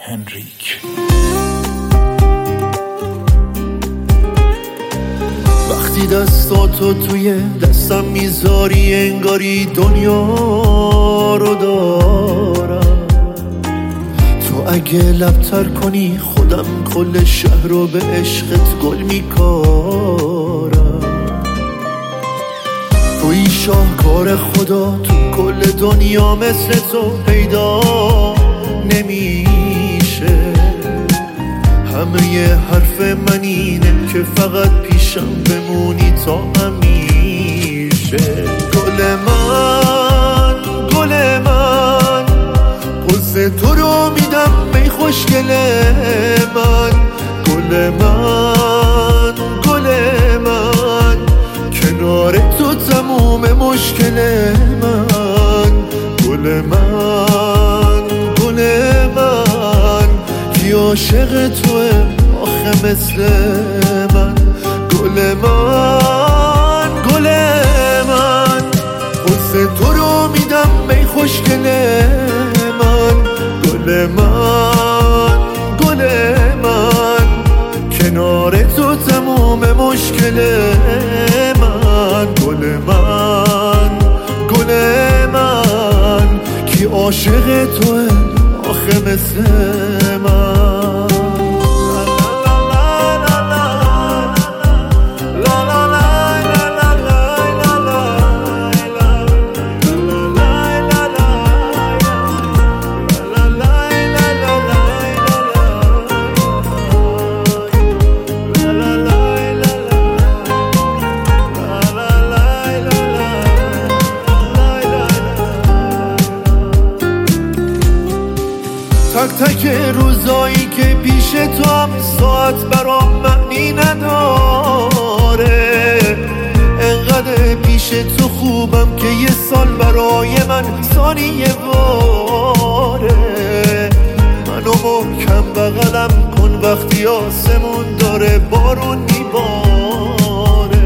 هنریک. وقتی دستاتو توی دستم میذاری انگاری دنیا رو دارم. تو اگه لبتر کنی خودم کل شهر رو به عشقت گل میکارم. توی شاهکار خدا تو کل دنیا مثل تو پیدا نمیشه. همه حرف من اینه که فقط پیشم بمونی تا همیشه. گل من گل من پوز تو رو میدم می خوشگل من. گل من گل من کنار تو تموم مشکل من. گل من گل من کی عاشق توه آخه مثل من. گل من گل من پوز تو رو میدم می خوشگل من. گل من گل من کنار تو تموم مشکل من. گل من گل من کی عاشق توه آخه مثل من. تک تک روزایی که پیش تو هم ساعت برام معنی نداره. انقدر پیش تو خوبم که یه سال برای من ثانیه واره. منو محکم بغلم کن وقتی آسمون داره بارون میباره.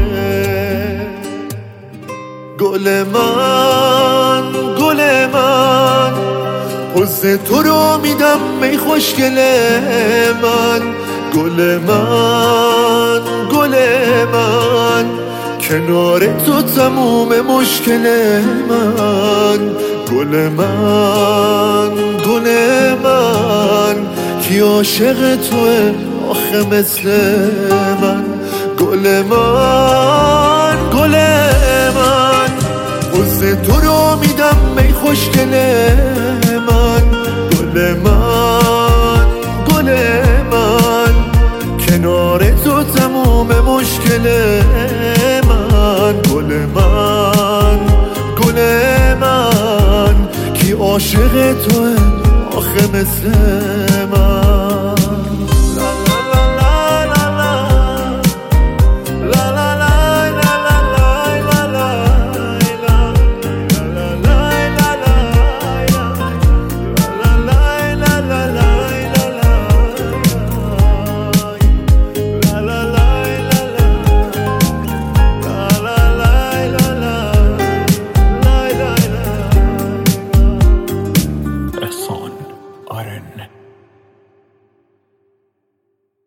گل من گل من پوز تو رو میدم می خوشگل من. گل من گل من کنار تو تموم مشکل من. گل من گل من کی عاشق توه آخه مثل من. گل من گل من پوز تو رو میدم می خوشگل من. گل من گل من کنار تو تموم مشکل من. گل من گل من کی عاشق توه آخه مثل من.